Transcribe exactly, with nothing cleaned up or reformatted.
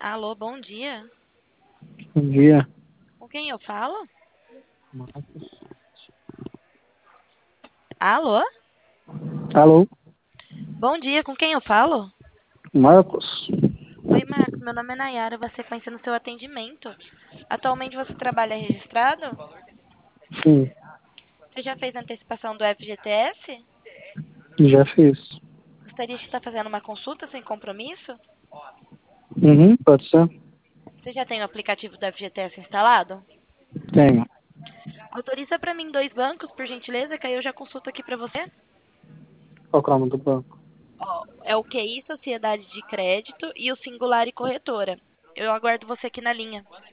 Alô, bom dia. Bom dia, Com quem eu falo? Marcos. Alô? Alô, Bom dia, com quem eu falo? Marcos? Oi, Marcos, meu nome é Nayara, vou sequência no seu atendimento. Atualmente você trabalha registrado? Sim, Você já fez a antecipação do F G T S? já fiz. Gostaria de estar fazendo uma consulta sem compromisso? Uhum, pode ser? Você já tem o aplicativo do F G T S instalado? Tenho. Autoriza para mim dois bancos, por gentileza, que aí eu já consulto aqui para você. Qual que é o nome do banco? Ó, é o Q I Sociedade de Crédito e o Singular e Corretora. Eu aguardo você aqui na linha.